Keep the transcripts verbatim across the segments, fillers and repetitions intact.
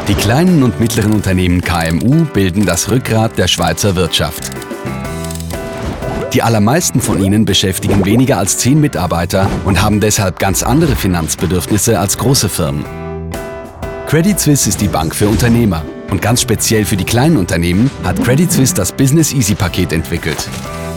Die kleinen und mittleren Unternehmen K M U bilden das Rückgrat der Schweizer Wirtschaft. Die allermeisten von ihnen beschäftigen weniger als zehn Mitarbeiter und haben deshalb ganz andere Finanzbedürfnisse als große Firmen. Credit Suisse ist die Bank für Unternehmer und ganz speziell für die kleinen Unternehmen hat Credit Suisse das Business Easy Paket entwickelt.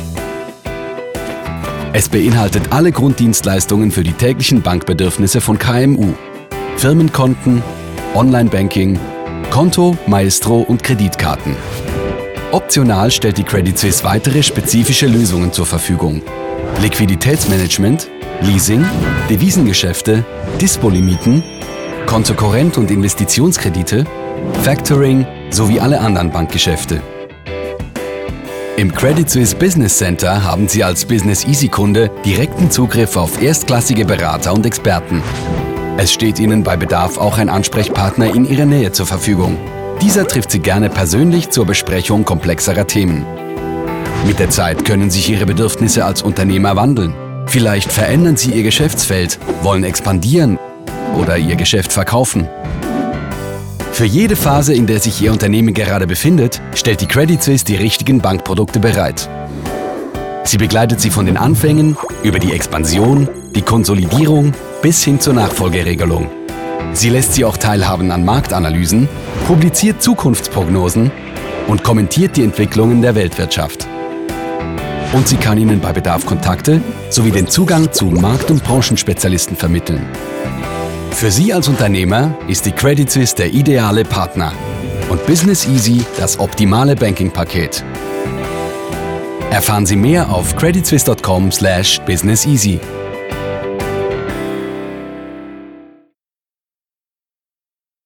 Es beinhaltet alle Grunddienstleistungen für die täglichen Bankbedürfnisse von K M U. Firmenkonten, Online-Banking, Konto, Maestro und Kreditkarten. Optional stellt die Credit Suisse weitere spezifische Lösungen zur Verfügung. Liquiditätsmanagement, Leasing, Devisengeschäfte, Dispolimiten, Kontokorrent- und Investitionskredite, Factoring sowie alle anderen Bankgeschäfte. Im Credit Suisse Business Center haben Sie als Business Easy Kunde direkten Zugriff auf erstklassige Berater und Experten. Es steht Ihnen bei Bedarf auch ein Ansprechpartner in Ihrer Nähe zur Verfügung. Dieser trifft Sie gerne persönlich zur Besprechung komplexerer Themen. Mit der Zeit können sich Ihre Bedürfnisse als Unternehmer wandeln. Vielleicht verändern Sie Ihr Geschäftsfeld, wollen expandieren oder Ihr Geschäft verkaufen. Für jede Phase, in der sich Ihr Unternehmen gerade befindet, stellt die Credit Suisse die richtigen Bankprodukte bereit. Sie begleitet Sie von den Anfängen über die Expansion, die Konsolidierung bis hin zur Nachfolgeregelung. Sie lässt Sie auch teilhaben an Marktanalysen, publiziert Zukunftsprognosen und kommentiert die Entwicklungen der Weltwirtschaft. Und sie kann Ihnen bei Bedarf Kontakte sowie den Zugang zu Markt- und Branchenspezialisten vermitteln. Für Sie als Unternehmer ist die Credit Suisse der ideale Partner und Business Easy das optimale Banking-Paket. Erfahren Sie mehr auf credit suisse punkt com slash business easy.